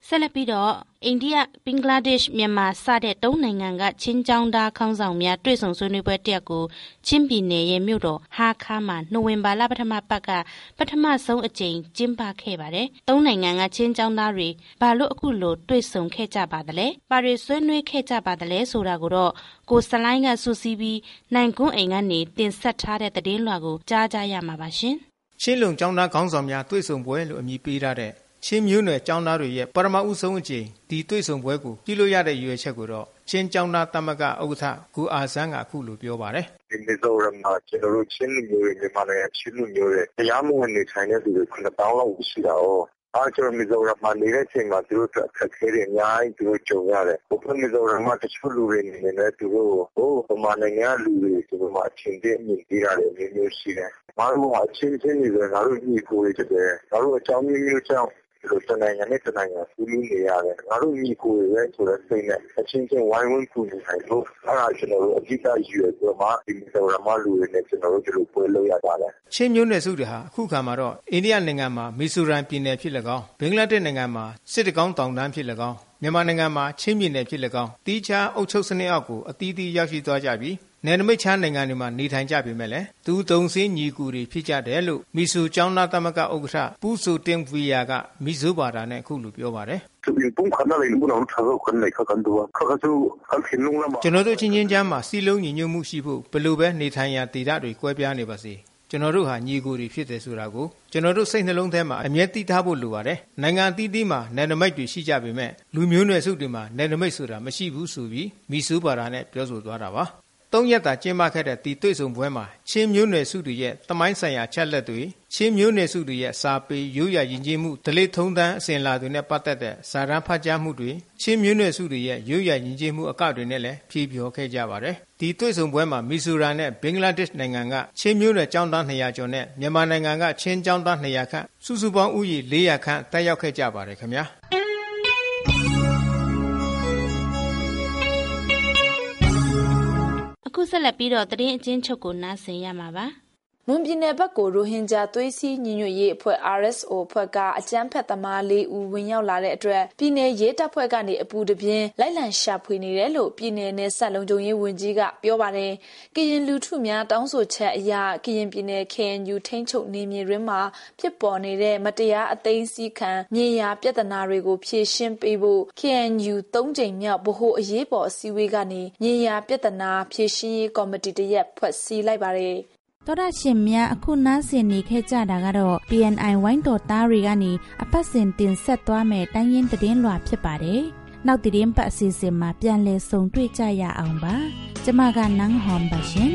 S7: ဆက်လက်ပြီးတော့အိန္ဒိယဘင်္ဂလားဒေ့ရှ်မြန်မာစတဲ့၃နိုင်ငံကချင်းကျောင်းသားခေါင်းဆောင်များတွေ့ဆုံဆွေးနွေးပွဲတစ်ရပ်ကိုချင်းပြည်နယ်ရဲ့မြို့တော်ဟာခါမှာနိုဝင်ဘာလပထမပတ်ကပထမဆုံးအကြိမ်ကျင်းပခဲ့ပါတယ်။၃နိုင်ငံကချင်းကျောင်းသားတွေဘာလို့အခုလိုတွေ့ဆုံခဲ့ကြပါသလဲ။ဘာတွေဆွေးနွေးခဲ့ကြပါသလဲဆိုတာကိုတော့ကိုစလိုင်းကစူးစီးပြီးနိုင်ကွန်းအိမ်ကနေတင်ဆက်ထားတဲ့သတင်းလွှာကိုကြားကြရမှာပါရှင်။
S11: ချင်းလုံကျောင်းသားခေါင်းဆောင်များတွေ့ဆုံပွဲလို့အမည်ပေးထားတဲ့ချင်းမျိုးနွယ်ကျောင်းသားတွေရဲ့ပထမဦးဆုံးအကြိမ်ဒီတွေ့ဆုံပွဲကိုပြုလုပ်ရတဲ့ရည်ရွယ်ချက်ကိုတော့ချင်းကျောင်းသားသမဂ္ဂဥက္ကဋ္ဌကိုအာဆန်းကအခုလိုပြောပါတယ်
S2: ။ဒီနေ့တော့ကျွန်တော်တို့ချင်းလူမျိုးတွေမြန်မာနိုင်ငံချင်းလူမျိုးတွေတရားမဝင်နေထိုင်တဲ့သူတွေ9000လောက်ရှိတာ哦။ကျွန်တော်မီဇိုရမ်မှာနေတဲ့ချိန်မှာသူတို့အခက်အခဲတွေအများကြီးသူတို့ကြုံရတယ်။ဘုရားမီဇိုရမ်မှာတချို့လူတွေနေနေသူတို့ဗမာနိုင်ငံလူတွေသူတို့မှာအချင်းချင်းမြင်ကြရတယ်အမျိုးမျိုးရှိတယ်။ဘာလို့အချင်းချင်းနေလဲငါတို့ညီကိုတွေတည်းငါတို့အကြောင်းမျိုးမျိုးကြောင့်ဒီလိုတနိုင်ငံနဲ့တနိုင်ငံပူးလူနေရတယ်ငါတို့ညီကိုတွေပဲဆိုတဲ့စိတ်နဲ့အချင်းချင်းဝိုင်းဝန်းပူနေနိုင်လို့အဲ့ဒါကျွန်တော်တို့အဓိကယူရဆိုမှဒီမီဇိုရမ်မှာလူတွေနဲ့ကျွန်တော်တို့ဒီလိုပွဲလုပ်ရတာလေ
S11: ချင်းမျိုးနွယ်စုတွေဟာအခုခါမှာတော့အိန္ဒိယနိုင်ငံမှာမီဇိုရမ်ပြည်နယ်ဖြစ်၎င်းဘင်္ဂလားဒေ့ရှ်နိုင်ငံမှာစစ်တကောင်းတောင်တန်းဖြစ်၎င်းမြန်မာနိုင်ငံမှာချင်းပြည်နယ်ဖြစ်၎င်းတီးခြားအုပ်ချုပ်စနစ်အောက်ကိုအသီးသီးရောက်ရှိသွားကြပြီးနယ်နိမိတ်ခြားနိုင်ငံတွေမှာနေထိုင်ကြပေမဲ့လည်းသူတုံစင်းညီကူတွေဖြစ်ကြတယ်လို့မီဇိုကျောင်းသားသမဂ္ဂဥက္ကဋ္ဌပူဆူတင်ဝီယာကမီဇိုဘာသာနဲ့အခုလိုပြောပါတယ်ကျွန်တော်တို့ချင်းချင်းကြားမှာစီလုံးညီညွတ်မှုရှိဖို့ဘယ်လိုပဲနေထိုင်ရာဒေသတွေကွဲပြားနေပါစေကျွန်တော်တို့ဟာညီကိုတွေဖြစ်တယ်ဆိုတာကိုကျွန်တော်တို့စိတ်နှလုံးထဲမှာအမြဲတည်ထားဖို့လိုပါတယ်နိုင်ငံအသီးသီးမှာနယ်နိမိတ်တွေရှိကြပေမဲ့လူမျိုးနွယ်စုတွေမှာနယ်နိမိတ်ဆိုတာမရှိဘူးဆိုပြီးမီဇိုဘာသာနဲ့ပြောဆိုသွားတာပါ3ရက်တာကျင်းပခဲ့တဲ့ဒီတွေ့ဆုံပွဲမှာချင်းမျိုးနွယ်စုတွေရဲ့သမိုင်းဆိုင်ရာချက်လက်တွေချင်းမျိုးနွယ်စုတွေရဲ့စာပေရိုးရာယဉ်ကျေးမှုဓလေ့ထုံးတမ်းအစဉ်အလာတွေနဲ့ပတ်သက်တဲ့စာတမ်းဖတ်ကြားမှုတွေချင်းမျိုးနွယ်စုတွေရဲ့ရိုးရာယဉ်ကျေးမှုအကတွေနဲ့လည်းဖြည့်ပြောခဲ့ကြပါတယ်ဒီတွေ့ဆုံပွဲမှာမီဇိုရမ်နဲ့ဘင်္ဂလားဒေ့ရှ်နိုင်ငံကချင်းမျိုးနွယ်ကျောင်းသား200ကျော်နဲ့မြန်မာနိုင်ငံကချင်းကျောင်းသား200ခန့်စုစုပေါင်းဦးရေ400ခန့်တက်ရောက်ခဲ့ကြပါတယ်ခင်ဗျာ
S7: အခုဆက်လက်ပြီးတော့သတင်းအကျဉ်းချုပ်ကိုနားဆင်ရမှာပါ
S6: မွန်ပြည်နယ်ဘက်ကိုရိုဟင်ဂျာသွေးစည်းညီညွတ်ရေးအဖွဲ့ RSO အဖွဲ့ကအကြမ်းဖက်သမား4ဦးဝင်ရောက်လာတဲ့အတွက်ပြည်နယ်ရဲတပ်ဖွဲ့ကနေအပူတပြင်းလိုက်လံရှာဖွေနေတယ်လို့ပြည်နယ်နယ်စပ်လုံခြုံရေးဝန်ကြီးကပြောပါတယ်။ကရင်လူထုများတောင်းဆိုချက်အရကရင်ပြည်နယ် KNU ထိန်းချုပ်နေမြေတွင်မှာဖြစ်ပေါ်နေတဲ့မတရားအသိမ်းဆည်းခံမြေယာပြဿနာတွေကိုဖြေရှင်းပေးဖို့ KNU 3ကြိမ်မြောက်ဗဟိုအရေးပေါ်အစည်းအဝေးကနေမြေယာပြဿနာဖြေရှင်းရေးကော်မတီတစ်ရပ်ဖွဲ့စည်းလိုက်ပါတယ်။
S7: တော်ရရှင်များအခုနားဆင်နေခဲ့ကြတာကတော့ BNI ဝိုင်းတော်သားတွေကနေအပတ်စဉ်တင်ဆက်သွားမယ်တိုင်းရင်းသတင်းလွှာဖြစ်ပါတယ်။နောက်သတင်းပတ်အစီအစဉ်မှာပြန်လည်ဆုံတွေ့ကြရအောင်ပါ။ကျွန်မကနန်းဟွန်ပါရှင်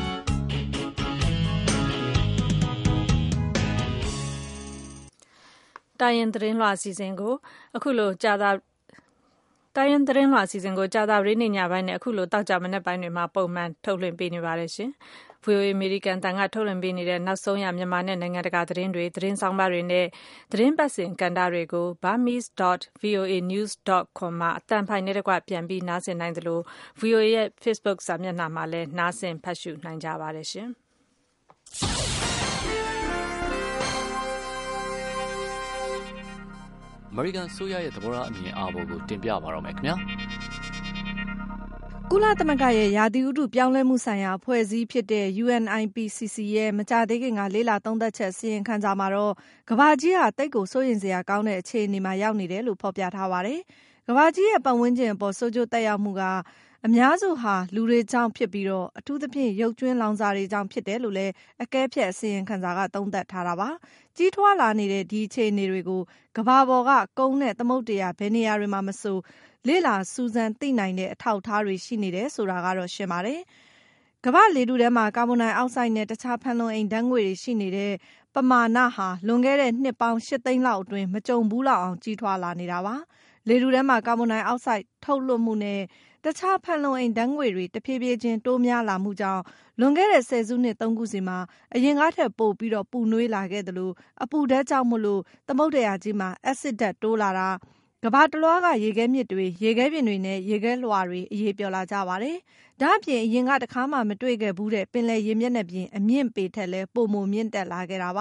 S1: ။တိုင်းရင်းသတင်းလွှာအစီအစဉ်ကိုအခုလိုတိုင်းရင်းသတင်းလွှာအစီအစဉ်ကိုကြာသပတေးနေ့ညပိုင်းနဲ့အခုလိုတောက်ကြမနေ့ပိုင်းတွေမှာပုံမှန်ထုတ်လွှင့်ပေးနေပါတယ်ရှင်။ VOA American တန်ကထုတ်လွှင့်ပေးနေတဲ့နောက်ဆုံးရမြန်မာနဲ့နိုင်ငံတကာသတင်းတွေသတင်းဆောင်ပါတွေနဲ့သတင်းပတ်စဉ်ကဏ္ဍတွေကို burmese.voanews.com မှာအသံဖိုင်နဲ့တကွပြန်ပြီးနားဆင်နိုင်သလို VOA ရဲ့ Facebook စာမျက်နှာမှာလည်းနားဆင်ဖတ်ရှုနိုင်ကြပါတယ်ရှင်။
S12: အမေရိကန်ဆိုရရဲ့သဘောထားအမြင်အာဘော်ကိုတင်ပြပါတော့မယ်ခင်ဗျာ။
S13: ကုလသမဂ္ဂရဲ့ရာသီဥတုပြောင်းလဲမှုဆိုင်ရာအဖွဲ့အစည်းဖြစ်တဲ့ UNIPCC ရဲ့မကြာသေးခင်ကလေ့လာသုံးသပ်ချက်စီရင်ခံစာမှာတော့ကမ္ဘာကြီးဟာသိပ်ကိုစိုးရိမ်စရာကောင်းတဲ့အခြေအနေမှာရောက်နေတယ်လို့ဖော်ပြထားပါတယ်။ကမ္ဘာကြီးရဲ့ပတ်ဝန်းကျင်အပေါ်ဆိုးကျိုးသက်ရောက်မှုကအများစုဟာလူတွေကြောင့်ဖြစ်ပြီးတော့အထူးသဖြင့်ရုပ်ကြွင်းလောင်စာတွေကြောင့်ဖြစ်တယ်လို့လည်းအကဲဖြတ်စီရင်ခံစာကသုံးသပ်ထားတာပါ။ကြီးထွားလာနေတဲ့ဒီအခြေအနေတွေကိုကမ္ဘာပေါ်ကကုန်းနဲ့သမုဒ္ဒရာဘယ်နေရာတွေမှာမဆိုလေ့လာစူးစမ်းသိနိုင်တဲ့အထောက်အထားတွေရှိနေတယ်ဆိုတာကတော့ရှင်းပါတယ်။ကမ္ဘာလေထုထဲမှာကာဗွန်ဒိုင်အောက်ဆိုက်နဲ့တခြားဖန်လုံအိမ်ဓာတ်ငွေ့တွေရှိနေတဲ့ပမာဏဟာလွန်ခဲ့တဲ့နှစ်ပေါင်း8သိန်းလောက်အတွင်းမကြုံဘူးလောက်အောင်ကြီးထွားလာနေတာပါ။လေထုထဲမှာကာဗွန်ဒိုင်အောက်ဆိုက်ထုတ်လွှတ်မှုနဲ့တခြားဖန်လုံအိမ်ဓာတ်ငွေ့တွေတဖြည်းဖြည်းချင်းတိုးများလာမှုကြောင့်လွန်ခဲ့တဲ့10စုနှစ်3ခုစီမှာအရင်ကထက်ပိုပြီးတော့ပူနွေးလာခဲ့တယ်လို့အပူဓာတ်ကြောင့်မလို့သမုဒ္ဒရာကြီးမှာအက်ဆစ်ဓာတ်တိုးလာတာကမ္ဘာတလွှားကရေခဲမြစ်တွေရေခဲပြင်တွေနဲ့ရေခဲလွှာတွေအရေးပြောလာကြပါတယ်။ဒါ့အပြင်အရင်ကတခါမှမတွေ့ခဲ့ဘူးတဲ့ပင်လယ်ရေမျက်နှာပြင်အမြင့်ပေထက်လဲပိုမိုမြင့်တက်လာခဲ့တာပါ။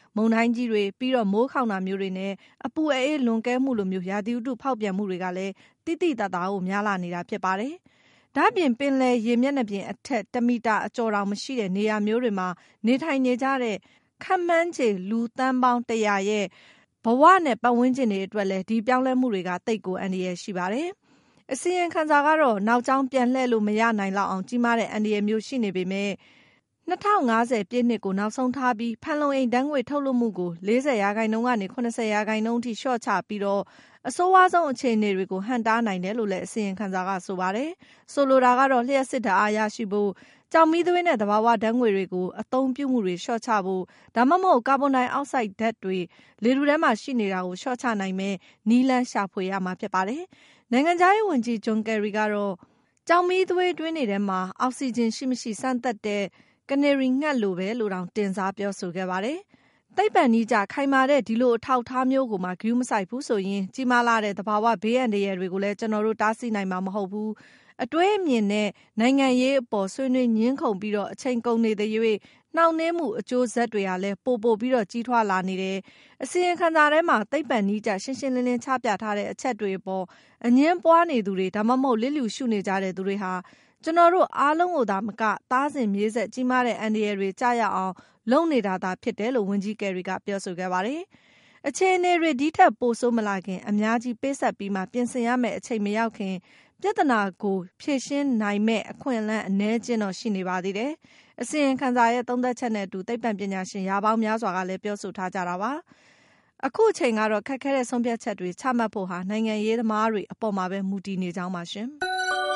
S13: မုန်တိုင်းကြီးတွေပြီးတော့မိုးခေါင်တာမျိုးတွေနဲ့အပူအေးလွန်ကဲမှုလိုမျိုးရာသီဥတုဖောက်ပြန်မှုတွေကလည်းတိတိတတ်တာကိုများလာနေတာဖြစ်ပါတယ်။ဒါ့အပြင်ပင်လယ်ရေမျက်နှာပြင်အထက်1 မီတာအကျော်တောင်မရှိတဲ့နေရာမျိုးတွေမှာနေထိုင်နေကြတဲ့ခန့်မှန်းခြေလူသန်းပေါင်း100ရဲ့ဘဝနဲ့ပတ်ဝန်းကျင်တွေအတွက်လည်းဒီပြောင်းလဲမှုတွေကတိတ်ကိုအန္တရာယ်ရှိပါတယ်။အစီရင်ခံစာကတော့နောက်ကျောင်းပြန်လှည့်လို့မရနိုင်လောက်အောင်ကြီးမားတဲ့အန္တရာယ်မျိုးရှိနေပေမဲ့2050ပြည့်နှစ်ကိုနောက်ဆုံးထားပြီးဖန်လုံအိမ်ဓာတ်ငွေ့ထုတ်လွှတ်မှုကို40%ကနေ80%အထိလျှော့ချပြီးတော့အဆိုးဝါးဆုံးအခြေအနေတွေကိုဟန့်တားနိုင်တယ်လို့လည်းအစီရင်ခံစာကဆိုပါတယ်။ဆိုလိုတာကတော့လျှက်စစ်ဓာတ်အားရရှိဖို့ကြောင်မီးသွေးနဲ့သဘာဝဓာတ်ငွေ့တွေကိုအသုံးပြုမှုတွေလျှော့ချဖို့ဒါမှမဟုတ်ကာဗွန်ဒိုင်အောက်ဆိုက်ဓာတ်တွေလေထုထဲမှာရှိနေတာကိုလျှော့ချနိုင်မဲ့နည်းလမ်းရှာဖွေရမှာဖြစ်ပါတယ်။နိုင်ငံခြားရေးဝန်ကြီးဂျွန်ကယ်ရီကတော့ကြောင်မီးသွေးတွင်းတွေထဲမှာအောက်ဆီဂျင်ရှိမရှိစမ်းသပ်တဲ့ကနေရီငှက်လိုပဲလို့တောင်တင်စားပြောဆိုခဲ့ပါတယ်။သိပ္ပံနည်းကျခိုင်မာတဲ့ဒီလိုအထောက်ထားမျိုးကိုမှဂရုမစိုက်ဘူးဆိုရင်ကြီးမားလာတဲ့သဘာဝဘေးအန္တရာယ်တွေကိုလည်းကျွန်တော်တို့တားဆီးနိုင်မှာမဟုတ်ဘူး။အတွေးအမြင်နဲ့နိုင်ငံရေးအပေါ်ဆွေးနွေးညှင်းခုန်ပြီးတော့အချိန်ကုန်နေတဲ့၍နှောင့်နှေးမှုအကျိုးဆက်တွေကလည်းပိုပြီးတော့ကြီးထွားလာနေတယ်။အစီရင်ခံစာထဲမှာသိပ္ပံနည်းကျရှင်းရှင်းလင်းလင်းချပြထားတဲ့အချက်တွေပေါ်အငြင်းပွားနေသူတွေဒါမှမဟုတ်လစ်လျူရှုနေကြတဲ့သူတွေဟာကျွန်တော်တို့အားလုံးကိုသာမကသားစဉ်မြေးဆက်ကြီးမားတဲ့အန္တရာယ်တွေကြားရအောင်လုပ်နေတာသာဖြစ်တယ်လို့ဝန်ကြီးကယ်ရီကပြောဆိုခဲ့ပါတယ်။အခြေအနေတွေဒီထက်ပိုဆိုးမလာခင်အများကြီးပေးဆက်ပြီးမှပြင်ဆင်ရမယ့်အချိန်မရောက်ခင်ပြဿနာကိုဖြေရှင်းနိုင်မဲ့အခွင့်အလမ်းအနည်းကျဉ်းတော့ရှိနေပါသေးတယ်။အစီရင်ခံစာရဲ့သုံးသပ်ချက်နဲ့အတူသိပ္ပံပညာရှင်ရာပေါင်းများစွာကလည်းပြောဆိုထားကြတာပါ။အခုအချိန်ကတော့ခက်ခဲတဲ့ဆုံးဖြတ်ချက်တွေချမှတ်ဖို့ဟာနိုင်ငံရေးသမားတွေအပေါ်မှာပဲမူတည်နေကြောင်းပါရှင်။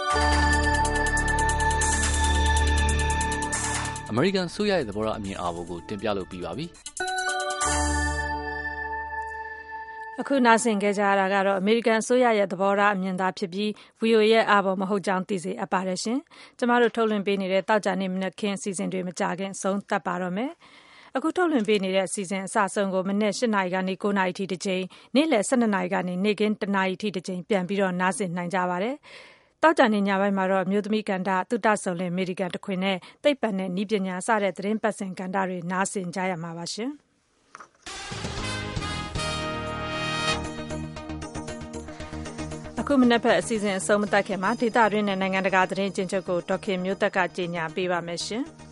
S12: အမေရိကန်ဆိုရရဲ့သဘောထားအမြင်အာဘော်ကိုတင်ပြလို့ပြီးပါပြီ
S1: ။အခုနားဆင်ကြရတာကတော့အမေရိကန်ဆိုရရဲ့သဘောထားအမြင်သာဖြစ်ပြီး VOA ရဲ့အာဘော်မဟုတ်ကြောင်းသိစေအပ်ပါတယ်ရှင်။ကျမတို့ထုတ်လွှင့်ပေးနေတဲ့တောက်ကြနေမနက်ခင်းအစီအစဉ်တွေမကြခင်ဆုံးသက်ပါတော့မယ်။အခုထုတ်လွှင့်ပေးနေတဲ့အစီအစဉ်အစဆုံးကိုမနေ့8 နာရီကနေ9 နာရီထိတစ်ချိန်နေ့လယ်12 နာရီကနေနေ့ကင်း1 နာရီထိတစ်ချိန်ပြန်ပြီးတော့နားဆင်နိုင်ကြပါတယ်။တောက်ကြနေညပိုင်းမှာတော့မြို့သမီးကန္တာသုတဆုံလင်အမေရိကန်တခွင်နဲ့သိပ္ပံနဲ့နည်းပညာစတဲ့သတင်းပတ်စင်ကန္တာတွေနားဆင်ကြရမှာပါရှင်။အခုမနေ့ဖက်အစီအစဉ်အဆုံးမတက်ခင်မှာဒေသတွင်းနဲ့နိုင်ငံတကာသတင်းကျဉ်းချုပ်ကိုဒေါက်ခင်မျိုးသက်ကကြေညာပေးပါမယ်ရှင်။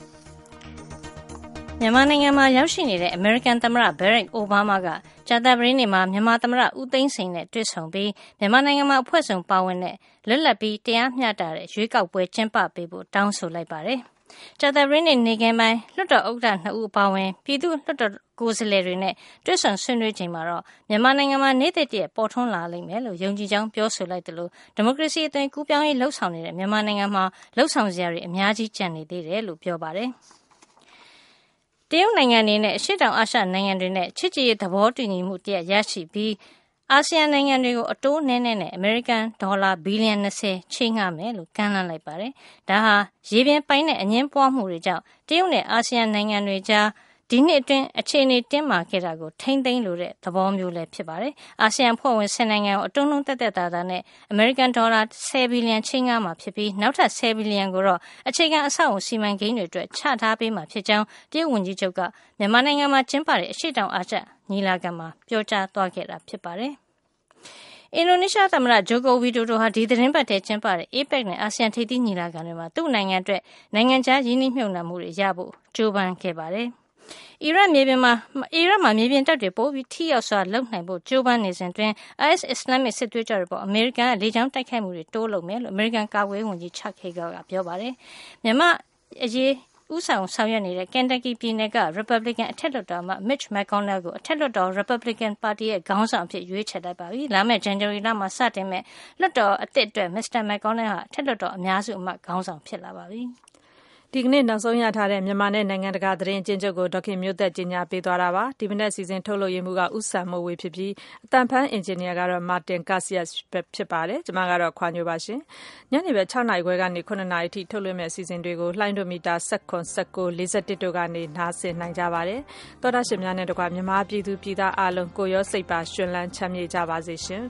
S14: မြန်မာနိုင်ငံမှာရောက်ရှိနေတဲ့အမေရိကန်သမ္မတဘရက်အိုဘားမားကကြာသပတေးနေ့မှာမြန်မာသမ္မတဦးသိန်းစိန်နဲ့တွေ့ဆုံပြီးမြန်မာနိုင်ငံမှာအဖွဲ့စုံပါဝင်တဲ့လွတ်လပ်ပြီးတရားမျှတတဲ့ရွေးကောက်ပွဲကျင်းပပေးဖို့တောင်းဆိုလိုက်ပါတယ်။ကြာသပတေးနေ့နေ့ခင်းပိုင်းလွှတ်တော်ဥက္ကဋ္ဌ2ဦးပါဝင်ပြည်သူ့လွှတ်တော်ကိုယ်စားလှယ်တွေနဲ့တွေ့ဆုံဆွေးနွေးချိန်မှာတော့မြန်မာနိုင်ငံမှာနေ့တစ်တည်းပေါ်ထွန်းလာလိမ့်မယ်လို့ယုံကြည်ကြောင်းပြောဆိုလိုက်တယ်လို့ဒီမိုကရေစီအသွင်ကူးပြောင်းရေးလှုပ်ဆောင်နေတဲ့မြန်မာနိုင်ငံမှာလှုပ်ဆောင်စရာတွေအများကြီးကျန်နေသေးတယ်လို့ပြောပါတယ်။တရုတ်နိုင်ငံအနေနဲ့အရှေ့တောင်အာရှနိုင်ငံတွေနဲ့ချစ်ကြည်ရေးသဘောတူညီမှုတရပ်ရရှိပြီးအာဆီယံနိုင်ငံတွေကိုအတိုးနည်းနဲ့အမေရိကန်ဒေါ်လာဘီလီယံ20ချိန်းငှားမယ်လို့ကမ်းလှမ်းလိုက်ပါတယ်။ဒါဟာရေပြင်ပိုင်းနဲ့အငြင်းပွားမှုတွေကြောင့်တရုတ်နဲ့အာဆီယံနိုင်ငံတွေကြားဒီနှစ်အတွင်းအခြေအနေတင်းမာခဲ့တာကိုထိမ့်သိမ်းလိုတဲ့သဘောမျိုးလည်းဖြစ်ပါတယ်။အာဆီယံဖွဲ့ဝင်10နိုင်ငံကိုအတုံးလုံးတက်တာနဲ့အမေရိကန်ဒေါ်လာ10ဘီလီယံချိန်းငှားမှာဖြစ်ပြီးနောက်ထပ်10ဘီလီယံကိုတော့အခြေခံအဆောက်အအုံစီမံကိန်းတွေအတွက်ချထားပေးမှာဖြစ်ကြောင်းတရုတ်ဝန်ကြီးချုပ်ကမြန်မာနိုင်ငံမှာကျင်းပတဲ့အရှေ့တောင်အာရှညီလာခံမှာပြောကြားသွားခဲ့တာဖြစ်ပါတယ်။အင်ဒိုနီးရှားသမ္မတဂျိုကိုဝီဒိုဒိုဟာဒီသတင်းပတ်ထဲကျင်းပတဲ့ APEC နဲ့အာဆီယံထိပ်သီးညီလာခံတွေမှာသူ့နိုင်ငံအတွက်နိုင်ငံခြားရင်းနှီးမြှုပ်နှံမှုတွေရဖို့ကြိုးပမ်းခဲ့ပါတယ်။အီရတ်မှာမြေပြင်တပ်တွေပိုပြီးထိရောက်စွာလုပ်နိုင်ဖို့ကြိုးပမ်းနေစဉ်တွင် IS အစ္စလာမစ်စစ်သွေးကြွတွေပေါ်အမေရိကန်ကလေကြောင်းတိုက်ခိုက်မှုတွေတိုးလုပ်မယ်လို့အမေရိကန်ကာကွယ်ရေးဝန်ကြီးChuck Hagelကပြောပါတယ်။မြန်မာအရေးဦးဆောင်ရွက်နေတဲ့ Kentucky ပြည်နယ်က Republican အထက်လွှတ်တော်အမတ် Mitch McConnell ကိုအထက်လွှတ်တော် Republican ပါတီရဲ့ခေါင်းဆောင်အဖြစ်ရွေးချယ်လိုက်ပါပြီ။လာမယ့် January လမှာစတင်မဲ့လွှတ်တော်အသစ်အတွက် Mr. McConnell ဟာအထက်လွှတ်တော်အများစုအမတ်ခေါင်းဆောင်ဖြစ်လာပါပြီ။
S1: ဒီကနေ့နောက်ဆုံးရထားတဲ့မြန်မာနဲ့နိုင်ငံတကာသတင်းအကျဉ်းချုပ်ကိုဒေါက်ခင်မျိုးသက်ကြီးညာပေးသွားတာပါဒီမနေ့စီစဉ်ထုတ်လို့ရမှုကဥဆန်မိုးဝေဖြစ်ပြီးအတန်ဖန်းအင်ဂျင်နီယာကတော့မာတင်ကာဆီယက်ဖြစ်ပါတယ်ကျွန်မကတော့ခွာညိုပါရှင်ညနေပဲ6နာရီခွဲကနေ9နာရီထိထုတ်လွှင့်မဲ့အစီအစဉ်တွေကိုလှိုင်းဒိုမီတာ19 19 41တို့ကနေနားဆင်နိုင်ကြပါတယ်သောတာရှင်များနဲ့တကွမြန်မာပြည်သူပြည်သားအားလုံးကိုရောစိတ်ပါရှင်လန်းချမ်းမြေ့ကြပါစေရှင်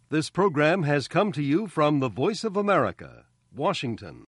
S15: This program has come to you from the Voice of America, Washington.